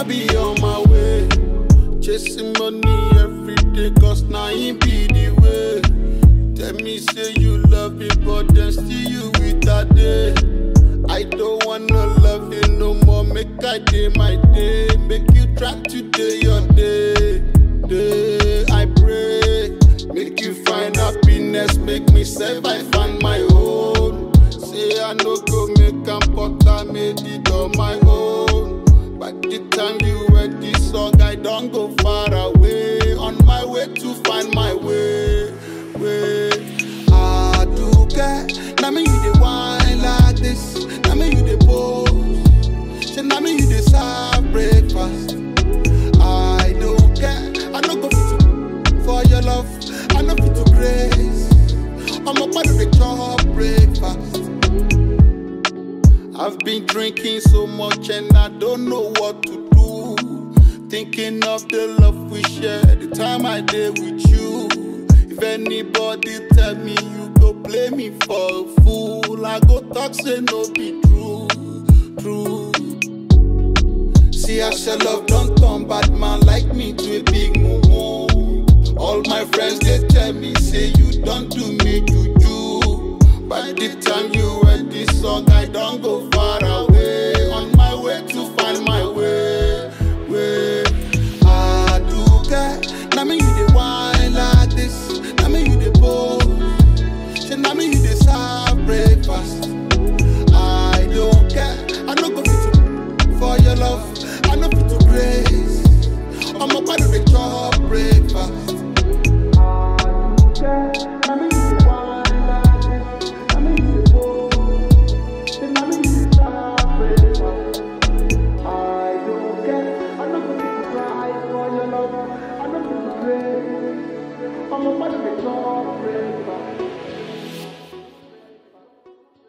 I be on my way. Chasing money every day, cause now it be the way. Tell me say you love me, but then still you with a day. I don't wanna love you no more, make I day my day. Make you try to day your day. I pray, make you find happiness, make me self I find my own. Say I no go make am, but I made it on my own. By the time you heard this song, I don't go far away. On my way to find my way. I do care, now me you the wine like this. Now me you the pose, say now me you the serve breakfast. I don't care, I don't go fit for your love, I don't fit to grace. I'm a part of the chop breakfast. I've been drinking so much and I don't know what to do. Thinking of the love we shared, the time I did with you. If anybody tell me you go play me for a fool, I go talk say no be true. See I shall love don't turn bad man like me to a big mumu. All my friends they tell me say you don't do me juju. By the time you